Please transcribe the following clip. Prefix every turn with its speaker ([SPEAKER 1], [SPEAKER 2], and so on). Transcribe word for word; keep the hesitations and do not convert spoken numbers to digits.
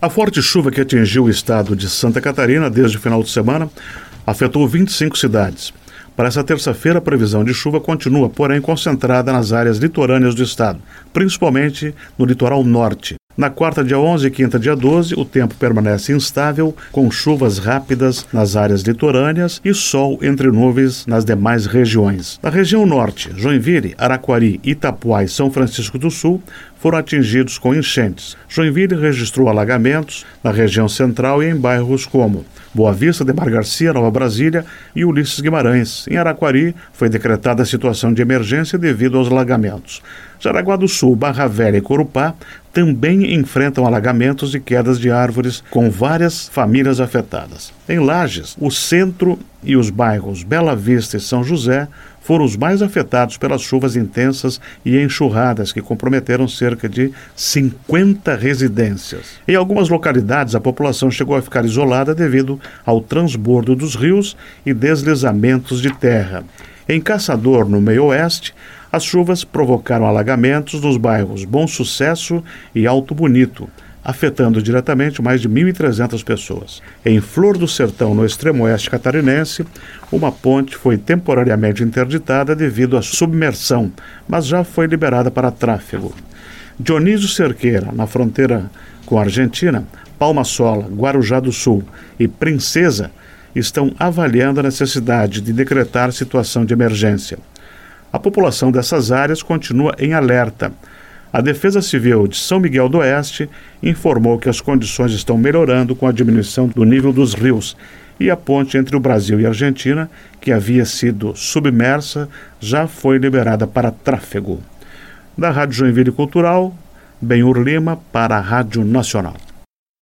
[SPEAKER 1] A forte chuva que atingiu o estado de Santa Catarina desde o final de semana afetou vinte e cinco cidades. Para essa terça-feira, a previsão de chuva continua, porém, concentrada nas áreas litorâneas do estado, principalmente no litoral norte. Na quarta, dia onze, e quinta, dia doze, o tempo permanece instável, com chuvas rápidas nas áreas litorâneas e sol entre nuvens nas demais regiões. Na região norte, Joinville, Araquari, Itapuá e São Francisco do Sul foram atingidos com enchentes. Joinville registrou alagamentos na região central e em bairros como Boa Vista, Demar Garcia, Nova Brasília e Ulisses Guimarães. Em Araquari, foi decretada a situação de emergência devido aos alagamentos. Jaraguá do Sul, Barra Velha e Corupá também enfrentam alagamentos e quedas de árvores, com várias famílias afetadas. Em Lages, o centro e os bairros Bela Vista e São José foram os mais afetados pelas chuvas intensas e enxurradas que comprometeram cerca de cinquenta residências. Em algumas localidades, a população chegou a ficar isolada devido ao transbordo dos rios e deslizamentos de terra. Em Caçador, no meio-oeste, as chuvas provocaram alagamentos nos bairros Bom Sucesso e Alto Bonito, afetando diretamente mais de mil e trezentas pessoas. Em Flor do Sertão, no extremo oeste catarinense, uma ponte foi temporariamente interditada devido à submersão, mas já foi liberada para tráfego. Dionísio Cerqueira, na fronteira com a Argentina, Palma Sola, Guarujá do Sul e Princesa estão avaliando a necessidade de decretar situação de emergência. A população dessas áreas continua em alerta. A Defesa Civil de São Miguel do Oeste informou que as condições estão melhorando com a diminuição do nível dos rios e a ponte entre o Brasil e a Argentina, que havia sido submersa, já foi liberada para tráfego. Da Rádio Joinville Cultural, Benhur Lima para a Rádio Nacional.